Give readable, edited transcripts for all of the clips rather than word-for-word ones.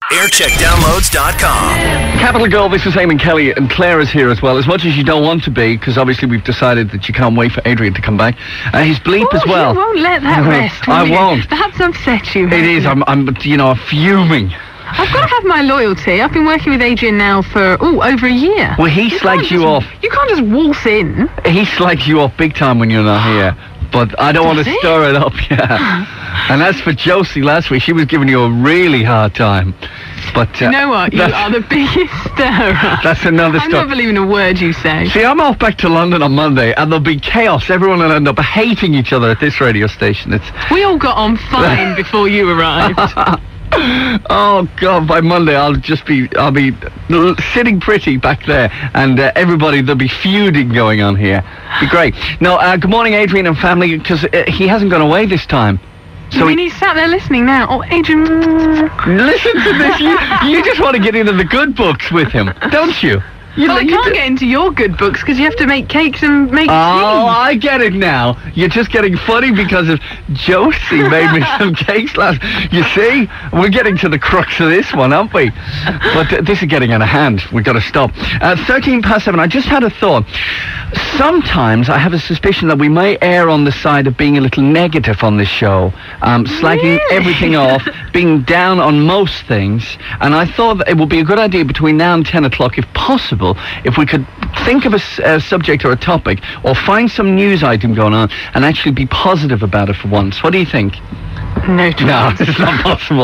aircheckdownloads.com. Capital Gold, this is Eamon Kelly, and Claire is here as well. As much as you don't want to be, because obviously we've decided that you can't wait for Adrian to come back. His bleep as well. You won't let that rest, will I you? won't. That's upset you. It is. I'm fuming. I've got to have my loyalty. I've been working with Adrian now for, over a year. Well, he slags you off. You can't just waltz in. He slags you off big time when you're not here. But I don't want to stir it up, yeah. And as for Josie last week, she was giving you a really hard time. But you know what? You are the biggest stirrer. That's another story. I'm not believing a word you say. See, I'm off back to London on Monday, and there'll be chaos. Everyone will end up hating each other at this radio station. We all got on fine before you arrived. Oh God! By Monday, I'll be sitting pretty back there, and everybody, there'll be feuding going on here. Be great. No, good morning, Adrian and family, because he hasn't gone away this time. So he's sat there listening now. Oh, Adrian. Listen to this. You just want to get into the good books with him, don't you? I can't get into your good books because you have to make cakes and make tea. Oh, I get it now. You're just getting funny because of Josie made me some cakes last. You see, we're getting to the crux of this one, aren't we? But this is getting out of hand. We've got to stop. 7:13. I just had a thought. Sometimes I have a suspicion that we may err on the side of being a little negative on this show, slagging everything off, being down on most things. And I thought that it would be a good idea between now and 10 o'clock, if possible, if we could think of a subject or a topic, or find some news item going on, and actually be positive about it for once. What do you think? No, it's not possible.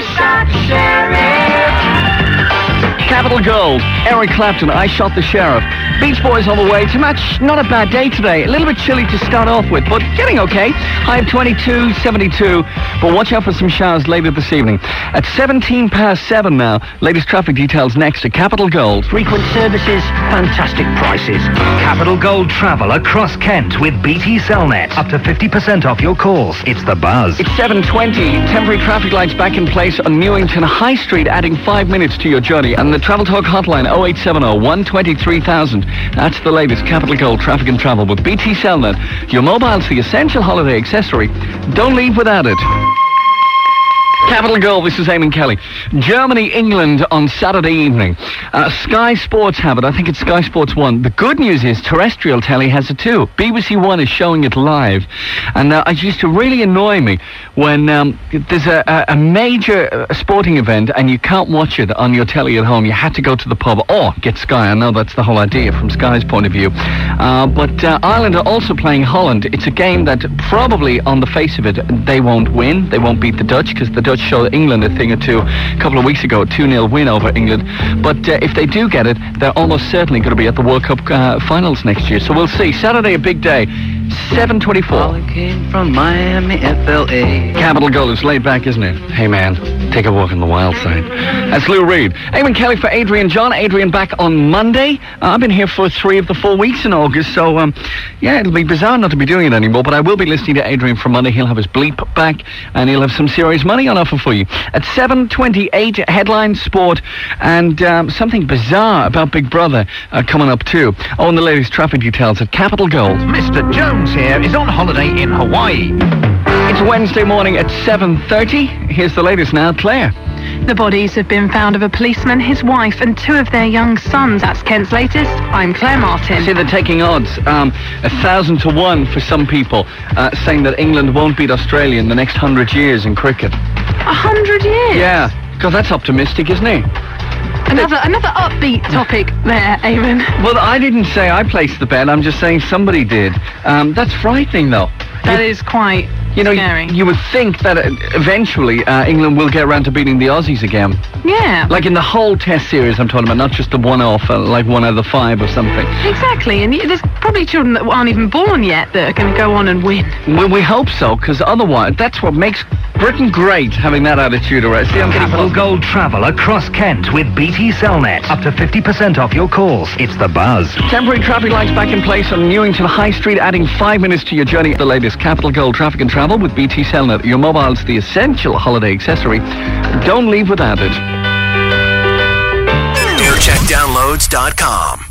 Capital Gold, Eric Clapton, I Shot the Sheriff. Beach Boys on the way to match. Not a bad day today. A little bit chilly to start off with, but getting okay. High of 22, 72. But watch out for some showers later this evening. At 7:17 now, latest traffic details next to Capital Gold. Frequent services, fantastic prices. Capital Gold travel across Kent with BT Cellnet. Up to 50% off your calls. It's the buzz. It's 7:20. Temporary traffic lights back in place on Newington High Street, adding 5 minutes to your journey. And the Travel Talk hotline 0870 123 000. That's the latest Capital Gold traffic and travel with BT Cellnet. Your mobile's the essential holiday accessory. Don't leave without it. Capital Gold, this is Eamon Kelly. Germany, England on Saturday evening. Sky Sports have it. I think it's Sky Sports 1. The good news is terrestrial telly has it too. BBC One is showing it live. And it used to really annoy me when there's a major sporting event and you can't watch it on your telly at home. You had to go to the pub or get Sky. I know that's the whole idea from Sky's point of view. But Ireland are also playing Holland. It's a game that probably on the face of it they won't win. They won't beat the Dutch because the Dutch showed England a thing or two a couple of weeks ago, a 2-0 win over England. But if they do get it, they're almost certainly going to be at the World Cup finals next year. So we'll see. Saturday, a big day. 7:24. Came from Miami, FLA. Capital Gold is laid back, isn't it? Hey, man, take a walk on the wild side. That's Lou Reed. Eamon Kelly for Adrian John. Adrian back on Monday. I've been here for 3 of the 4 weeks in August, so, it'll be bizarre not to be doing it anymore, but I will be listening to Adrian for Monday. He'll have his bleep back, and he'll have some serious money on offer for you. At 7:28, headline sport, and something bizarre about Big Brother coming up too. Oh, and the latest traffic details at Capital Gold. Mr. Jones here is on holiday in Hawaii. It's Wednesday morning at 7:30. Here's the latest now, Claire. The bodies have been found of a policeman, his wife, and 2 of their young sons. That's Kent's latest. I'm Claire Martin. See, they're taking odds. 1,000 to 1 for some people, saying that England won't beat Australia in the next 100 years in cricket. 100 years? Yeah, because that's optimistic, isn't it? Another upbeat topic there, Eamon. Well, I didn't say I placed the bet. I'm just saying somebody did. That's frightening, though. That is quite scary. You would think that eventually England will get around to beating the Aussies again. Yeah. Like in the whole Test series, I'm talking about, not just the one-off, like 1 out of the 5 or something. Exactly, and there's probably children that aren't even born yet that are going to go on and win. Well, we hope so, because otherwise, that's what makes Britain great, having that attitude already. See, Capital Gold travel across Kent with BT Cellnet. Up to 50% off your calls. It's the buzz. Temporary traffic lights back in place on Newington High Street, adding 5 minutes to your journey. The latest Capital Gold traffic and travel with BT Cellnet. Your mobile's the essential holiday accessory. Don't leave without it. aircheckdownloads.com